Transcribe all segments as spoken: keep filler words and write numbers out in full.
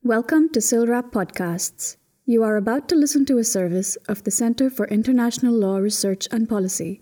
Welcome to SILRAP Podcasts. You are about to listen to a service of the Center for International Law Research and Policy.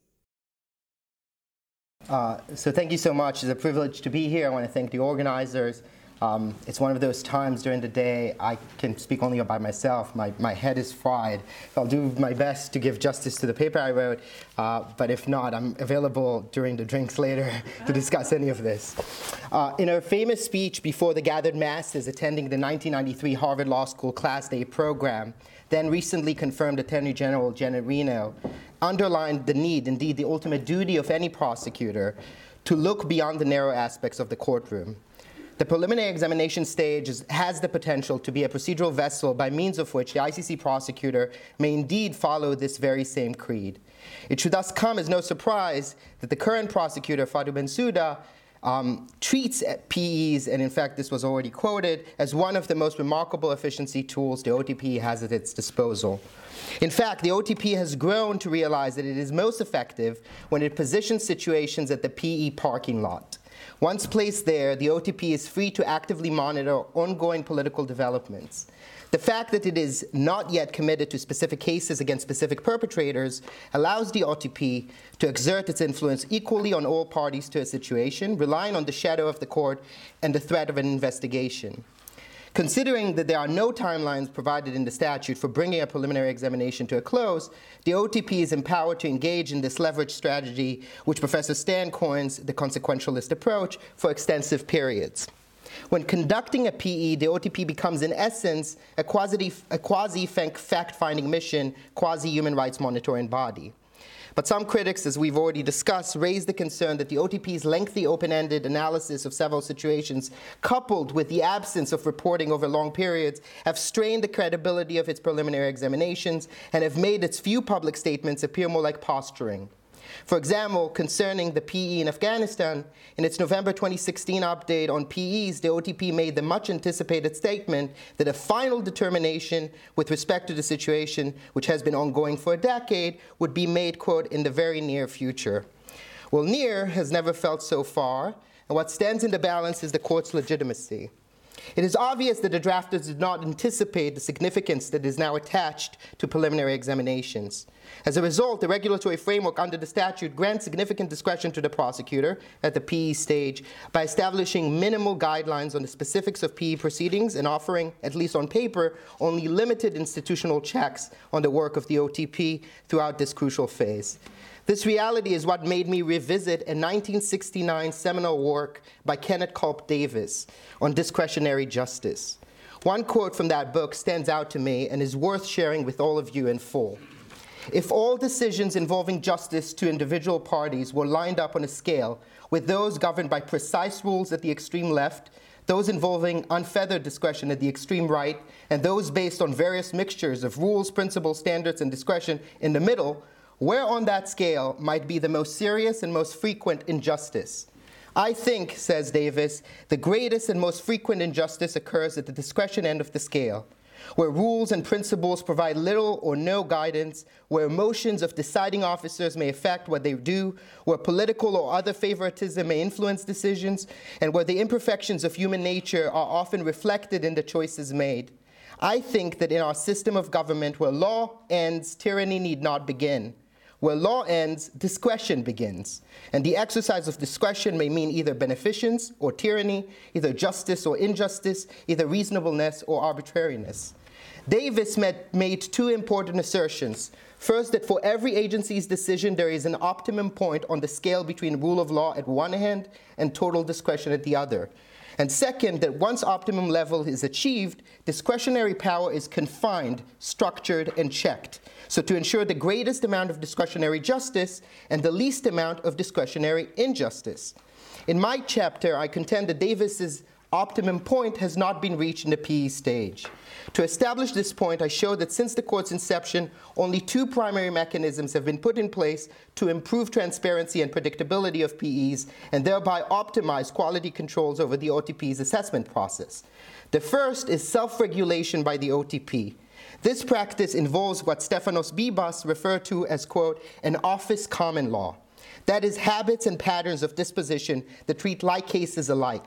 Uh, so thank you so much. It's a privilege to be here. I want to thank the organizers. Um, it's one of those times during the day I can speak only by myself. My, my head is fried. I'll do my best to give justice to the paper I wrote, uh, but if not, I'm available during the drinks later to discuss any of this. Uh, in her famous speech before the gathered masses attending the nineteen ninety-three Harvard Law School Class Day program, then recently confirmed Attorney General Janet Reno underlined the need, indeed the ultimate duty of any prosecutor, to look beyond the narrow aspects of the courtroom. The preliminary examination stage is, has the potential to be a procedural vessel by means of which the I C C prosecutor may indeed follow this very same creed. It should thus come as no surprise that the current prosecutor, Fatou Bensouda, um, treats P Es, and in fact this was already quoted, as one of the most remarkable efficiency tools the O T P has at its disposal. In fact, the O T P has grown to realize that it is most effective when it positions situations at the P E parking lot. Once placed there, the O T P is free to actively monitor ongoing political developments. The fact that it is not yet committed to specific cases against specific perpetrators allows the O T P to exert its influence equally on all parties to a situation, relying on the shadow of the court and the threat of an investigation. Considering that there are no timelines provided in the statute for bringing a preliminary examination to a close, the O T P is empowered to engage in this leverage strategy, which Professor Stan coins the consequentialist approach, for extensive periods. When conducting a P E, the O T P becomes, in essence, a quasi, a quasi-fact-finding mission, quasi-human rights monitoring body. But some critics, as we've already discussed, raise the concern that the O T P's lengthy open-ended analysis of several situations, coupled with the absence of reporting over long periods, have strained the credibility of its preliminary examinations and have made its few public statements appear more like posturing. For example, concerning the P E in Afghanistan, in its November twenty sixteen update on P Es, the O T P made the much-anticipated statement that a final determination with respect to the situation, which has been ongoing for a decade, would be made, quote, in the very near future. Well, near has never felt so far, and what stands in the balance is the court's legitimacy. It is obvious that the drafters did not anticipate the significance that is now attached to preliminary examinations. As a result, the regulatory framework under the statute grants significant discretion to the prosecutor at the P E stage by establishing minimal guidelines on the specifics of P E proceedings and offering, at least on paper, only limited institutional checks on the work of the O T P throughout this crucial phase. This reality is what made me revisit a nineteen sixty-nine seminal work by Kenneth Culp Davis on discretionary justice. One quote from that book stands out to me and is worth sharing with all of you in full. If all decisions involving justice to individual parties were lined up on a scale, with those governed by precise rules at the extreme left, those involving unfeathered discretion at the extreme right, and those based on various mixtures of rules, principles, standards, and discretion in the middle, where on that scale might be the most serious and most frequent injustice? I think, says Davis, the greatest and most frequent injustice occurs at the discretion end of the scale, where rules and principles provide little or no guidance, where emotions of deciding officers may affect what they do, where political or other favoritism may influence decisions, and where the imperfections of human nature are often reflected in the choices made. I think that in our system of government, where law ends, tyranny need not begin. Where law ends, discretion begins. And the exercise of discretion may mean either beneficence or tyranny, either justice or injustice, either reasonableness or arbitrariness. Davis met, made two important assertions. First, that for every agency's decision, there is an optimum point on the scale between rule of law at one hand and total discretion at the other. And second, that once optimum level is achieved, discretionary power is confined, structured, and checked, so to ensure the greatest amount of discretionary justice and the least amount of discretionary injustice. In my chapter, I contend that Davis's optimum point has not been reached in the P E stage. To establish this point, I show that since the court's inception, only two primary mechanisms have been put in place to improve transparency and predictability of P Es and thereby optimize quality controls over the O T P's assessment process. The first is self-regulation by the O T P. This practice involves what Stefanos Bibas referred to as, quote, an office common law. That is, habits and patterns of disposition that treat like cases alike.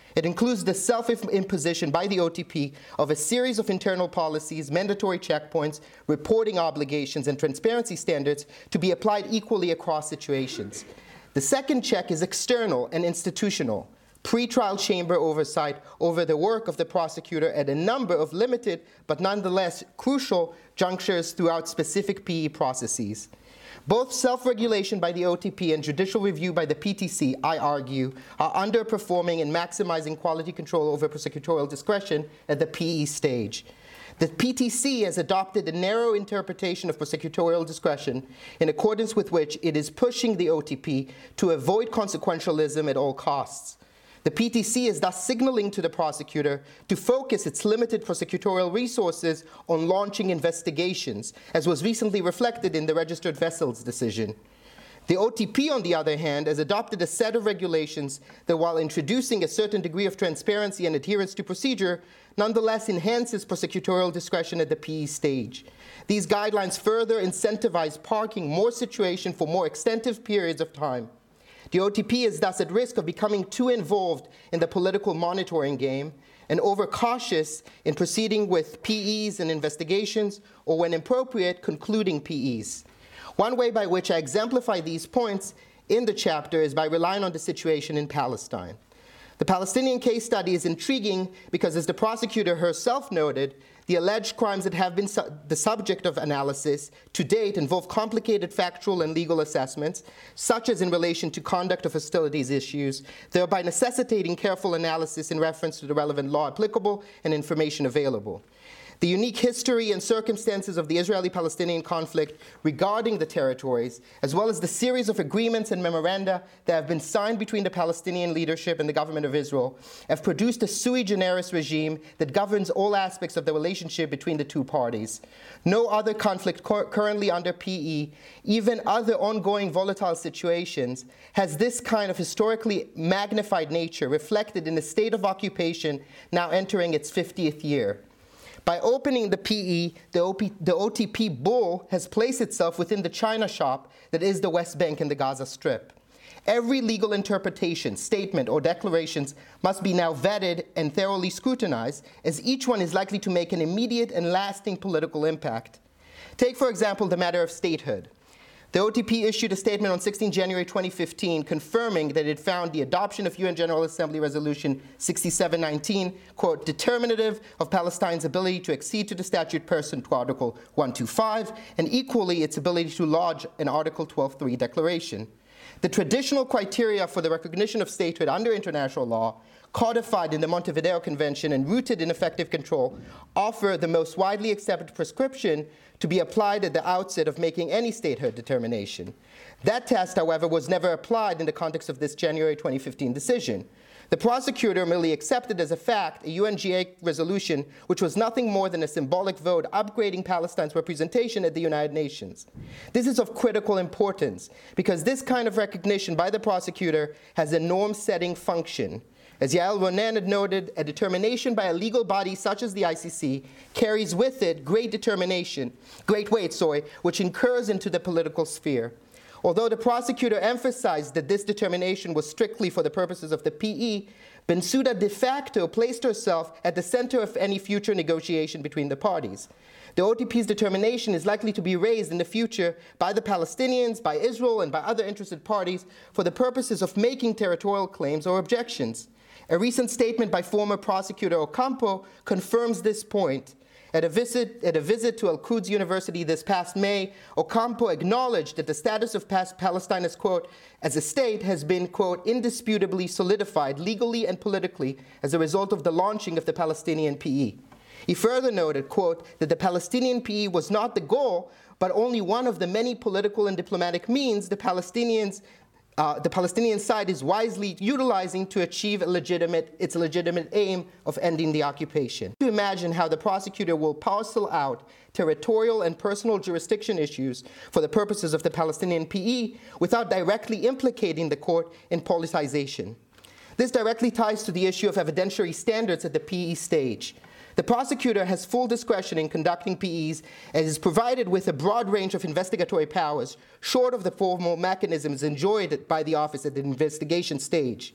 It includes the self-imposition by the O T P of a series of internal policies, mandatory checkpoints, reporting obligations, and transparency standards to be applied equally across situations. The second check is external and institutional, pre-trial chamber oversight over the work of the prosecutor at a number of limited but nonetheless crucial junctures throughout specific P E processes. Both self-regulation by the O T P and judicial review by the P T C, I argue, are underperforming in maximizing quality control over prosecutorial discretion at the P E stage. The P T C has adopted a narrow interpretation of prosecutorial discretion, in accordance with which it is pushing the O T P to avoid consequentialism at all costs. The P T C is thus signaling to the prosecutor to focus its limited prosecutorial resources on launching investigations, as was recently reflected in the Registered Vessels decision. The O T P, on the other hand, has adopted a set of regulations that, while introducing a certain degree of transparency and adherence to procedure, nonetheless enhances prosecutorial discretion at the P E stage. These guidelines further incentivize parking more situation for more extensive periods of time. The O T P is thus at risk of becoming too involved in the political monitoring game and overcautious in proceeding with P Es and investigations, or when appropriate, concluding P Es. One way by which I exemplify these points in the chapter is by relying on the situation in Palestine. The Palestinian case study is intriguing because, as the prosecutor herself noted, the alleged crimes that have been su- the subject of analysis to date involve complicated factual and legal assessments, such as in relation to conduct of hostilities issues, thereby necessitating careful analysis in reference to the relevant law applicable and information available. The unique history and circumstances of the Israeli-Palestinian conflict regarding the territories, as well as the series of agreements and memoranda that have been signed between the Palestinian leadership and the government of Israel, have produced a sui generis regime that governs all aspects of the relationship between the two parties. No other conflict cor- currently under P E, even other ongoing volatile situations, has this kind of historically magnified nature reflected in a state of occupation now entering its fiftieth year. By opening the P E, the, O P, the O T P bull has placed itself within the China shop that is the West Bank and the Gaza Strip. Every legal interpretation, statement, or declarations must be now vetted and thoroughly scrutinized, as each one is likely to make an immediate and lasting political impact. Take, for example, the matter of statehood. The O T P issued a statement on the sixteenth of January twenty fifteen confirming that it found the adoption of U N General Assembly Resolution sixty-seven nineteen, quote, determinative of Palestine's ability to accede to the statute pursuant to Article one twenty-five, and equally its ability to lodge an Article twelve point three declaration. The traditional criteria for the recognition of statehood under international law, codified in the Montevideo Convention and rooted in effective control, offer the most widely accepted prescription to be applied at the outset of making any statehood determination. That test, however, was never applied in the context of this January twenty fifteen decision. The prosecutor merely accepted as a fact a U N G A resolution which was nothing more than a symbolic vote upgrading Palestine's representation at the United Nations. This is of critical importance because this kind of recognition by the prosecutor has a norm-setting function. As Yael Ronen had noted, a determination by a legal body such as the I C C carries with it great determination, great weight, sorry, which incurs into the political sphere. Although the prosecutor emphasized that this determination was strictly for the purposes of the P E, Bensouda de facto placed herself at the center of any future negotiation between the parties. The O T P's determination is likely to be raised in the future by the Palestinians, by Israel, and by other interested parties for the purposes of making territorial claims or objections. A recent statement by former prosecutor Ocampo confirms this point. At a visit, at a visit to Al-Quds University this past May, Ocampo acknowledged that the status of Palestine as, quote, as a state has been, quote, indisputably solidified legally and politically as a result of the launching of the Palestinian P E. He further noted, quote, that the Palestinian P E was not the goal, but only one of the many political and diplomatic means the Palestinians Uh, the Palestinian side is wisely utilizing to achieve a legitimate, its legitimate aim of ending the occupation. To imagine how the prosecutor will parcel out territorial and personal jurisdiction issues for the purposes of the Palestinian P E without directly implicating the court in politicization. This directly ties to the issue of evidentiary standards at the P E stage. The prosecutor has full discretion in conducting P Es and is provided with a broad range of investigatory powers, short of the formal mechanisms enjoyed by the office at the investigation stage.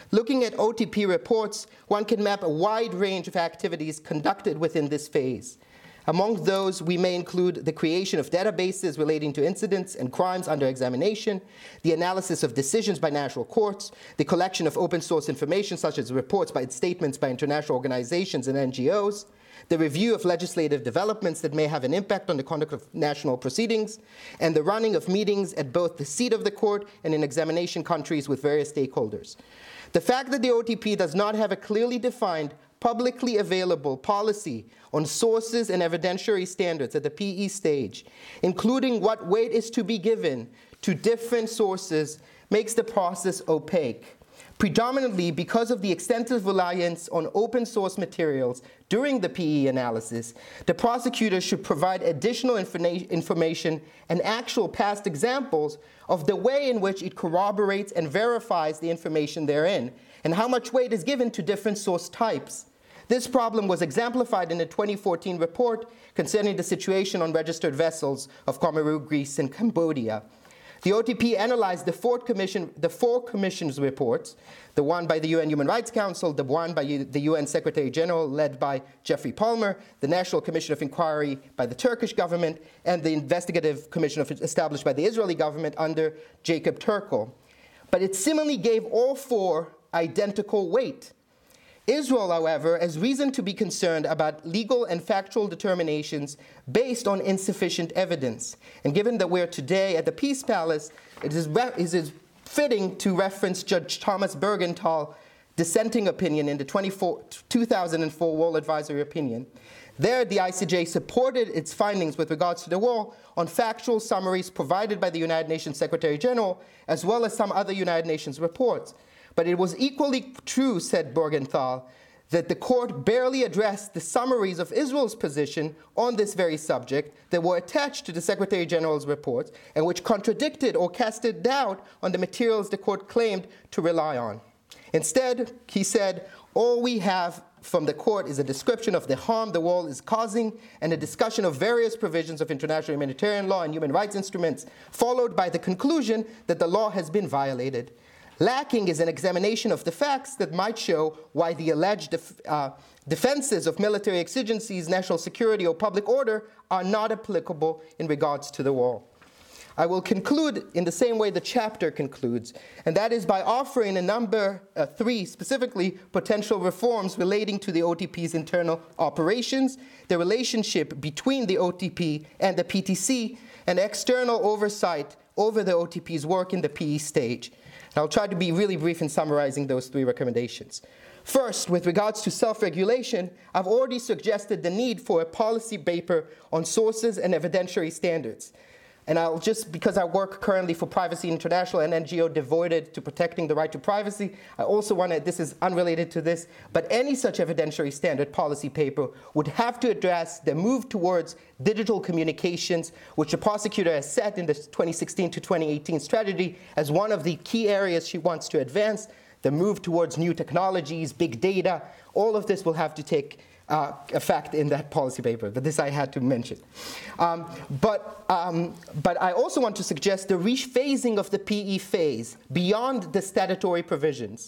Looking at O T P reports, one can map a wide range of activities conducted within this phase. Among those, we may include the creation of databases relating to incidents and crimes under examination, the analysis of decisions by national courts, the collection of open source information such as reports by statements by international organizations and N G Os, the review of legislative developments that may have an impact on the conduct of national proceedings, and the running of meetings at both the seat of the court and in examination countries with various stakeholders. The fact that the O T P does not have a clearly defined, publicly available policy on sources and evidentiary standards at the P E stage, including what weight is to be given to different sources, makes the process opaque. Predominantly because of the extensive reliance on open source materials during the P E analysis, the prosecutor should provide additional informa- information and actual past examples of the way in which it corroborates and verifies the information therein, and how much weight is given to different source types. This problem was exemplified in a twenty fourteen report concerning the situation on registered vessels of Comoros, Greece, and Cambodia. The O T P analyzed the four, commission, the four commissions reports, the one by the U N Human Rights Council, the one by the U N Secretary General led by Jeffrey Palmer, the National Commission of Inquiry by the Turkish government, and the Investigative Commission of, established by the Israeli government under Jacob Turkel. But it similarly gave all four identical weight. Israel, however, has reason to be concerned about legal and factual determinations based on insufficient evidence. And given that we're today at the Peace Palace, it is, re- it is fitting to reference Judge Thomas Bergenthal's dissenting opinion in the two thousand four Wall Advisory Opinion. There, the I C J supported its findings with regards to the wall on factual summaries provided by the United Nations Secretary General, as well as some other United Nations reports. But it was equally true, said Bergenthal, that the court barely addressed the summaries of Israel's position on this very subject that were attached to the Secretary General's reports and which contradicted or casted doubt on the materials the court claimed to rely on. Instead, he said, all we have from the court is a description of the harm the wall is causing and a discussion of various provisions of international humanitarian law and human rights instruments, followed by the conclusion that the law has been violated. Lacking is an examination of the facts that might show why the alleged def- uh, defenses of military exigencies, national security, or public order are not applicable in regards to the wall. I will conclude in the same way the chapter concludes, and that is by offering a number, uh, three specifically, potential reforms relating to the O T P's internal operations, the relationship between the O T P and the P T C, and external oversight over the O T P's work in the P E stage. And I'll try to be really brief in summarizing those three recommendations. First, with regards to self-regulation, I've already suggested the need for a policy paper on sources and evidentiary standards. And I'll just, because I work currently for Privacy International, an N G O devoted to protecting the right to privacy, I also want to, this is unrelated to this, but any such evidentiary standard policy paper would have to address the move towards digital communications, which the prosecutor has set in the twenty sixteen to twenty eighteen strategy as one of the key areas she wants to advance, the move towards new technologies, big data. All of this will have to take Uh, effect in that policy paper, but this I had to mention. Um, but, um, but I also want to suggest the rephasing of the P E phase beyond the statutory provisions.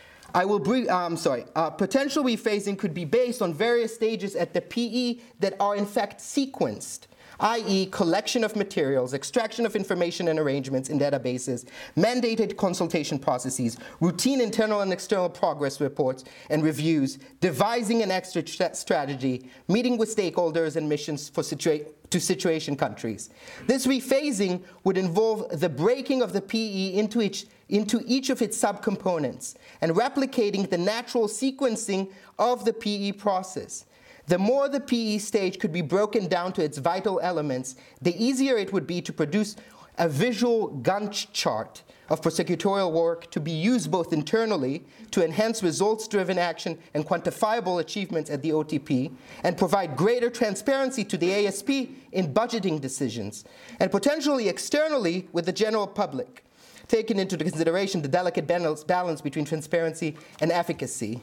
I will brief, um, sorry, uh, potential rephasing could be based on various stages at the P E that are in fact sequenced, that is collection of materials, extraction of information and arrangements in databases, mandated consultation processes, routine internal and external progress reports and reviews, devising an exit strategy, meeting with stakeholders and missions for situa- to situation countries. This rephasing would involve the breaking of the P E into each, into each of its subcomponents and replicating the natural sequencing of the P E process. The more the P E stage could be broken down to its vital elements, the easier it would be to produce a visual Gantt chart of prosecutorial work to be used both internally to enhance results-driven action and quantifiable achievements at the O T P, and provide greater transparency to the A S P in budgeting decisions, and potentially externally with the general public, taking into consideration the delicate balance between transparency and efficacy.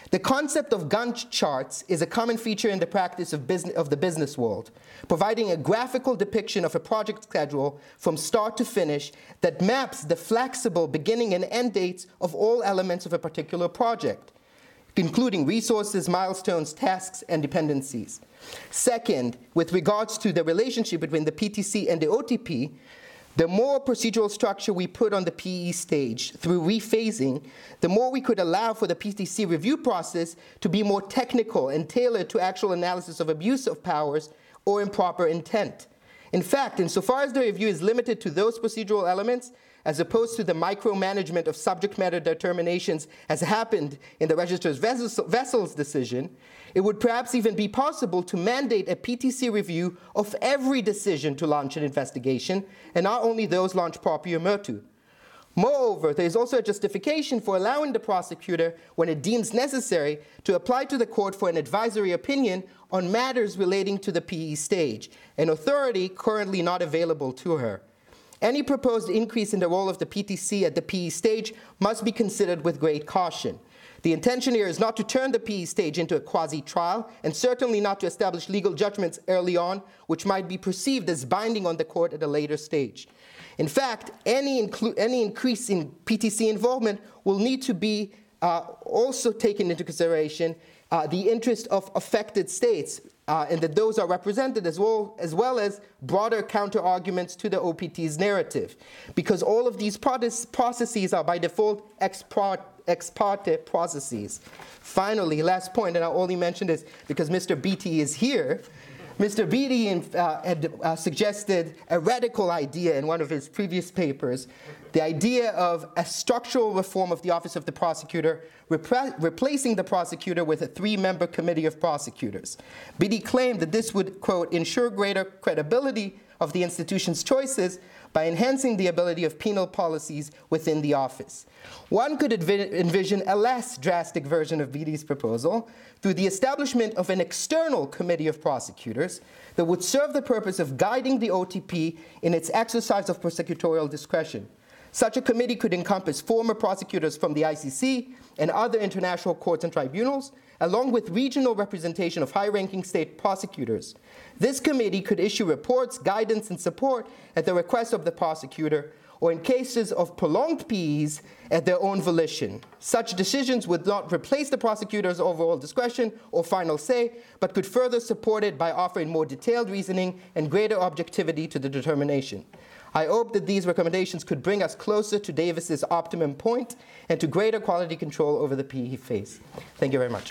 The concept of Gantt charts is a common feature in the practice of, business, of the business world, providing a graphical depiction of a project schedule from start to finish that maps the flexible beginning and end dates of all elements of a particular project, including resources, milestones, tasks, and dependencies. Second, with regards to the relationship between the P T C and the O T P, the more procedural structure we put on the P E stage through rephasing, the more we could allow for the P T C review process to be more technical and tailored to actual analysis of abuse of powers or improper intent. In fact, insofar as the review is limited to those procedural elements, as opposed to the micromanagement of subject matter determinations as happened in the Registrar's Vessels decision, it would perhaps even be possible to mandate a P T C review of every decision to launch an investigation, and not only those launched proprio motu. Moreover, there is also a justification for allowing the prosecutor, when it deems necessary, to apply to the court for an advisory opinion on matters relating to the P E stage, an authority currently not available to her. Any proposed increase in the role of the P T C at the P E stage must be considered with great caution. The intention here is not to turn the P E stage into a quasi-trial, and certainly not to establish legal judgments early on, which might be perceived as binding on the court at a later stage. In fact, any, any increase in P T C involvement will need to be uh, also taken into consideration uh, the interest of affected states, uh, and that those are represented as well, as well as broader counter-arguments to the O P T's narrative, because all of these processes are by default ex parte ex parte processes. Finally, last point, and I only mention this because Mister Beatty is here. Mister Beatty uh, had uh, suggested a radical idea in one of his previous papers, the idea of a structural reform of the Office of the Prosecutor, repre- replacing the prosecutor with a three-member committee of prosecutors. Beatty claimed that this would, quote, ensure greater credibility of the institution's choices by enhancing the ability of penal policies within the office. One could env- envision a less drastic version of Beatty's proposal through the establishment of an external committee of prosecutors that would serve the purpose of guiding the O T P in its exercise of prosecutorial discretion. Such a committee could encompass former prosecutors from the I C C and other international courts and tribunals, along with regional representation of high-ranking state prosecutors. This committee could issue reports, guidance, and support at the request of the prosecutor, or in cases of prolonged P Es, at their own volition. Such decisions would not replace the prosecutor's overall discretion or final say, but could further support it by offering more detailed reasoning and greater objectivity to the determination. I hope that these recommendations could bring us closer to Davis's optimum point and to greater quality control over the P E phase. Thank you very much.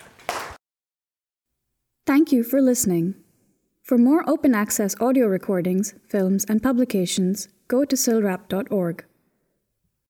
Thank you for listening. For more open access audio recordings, films, and publications, go to silrap dot org.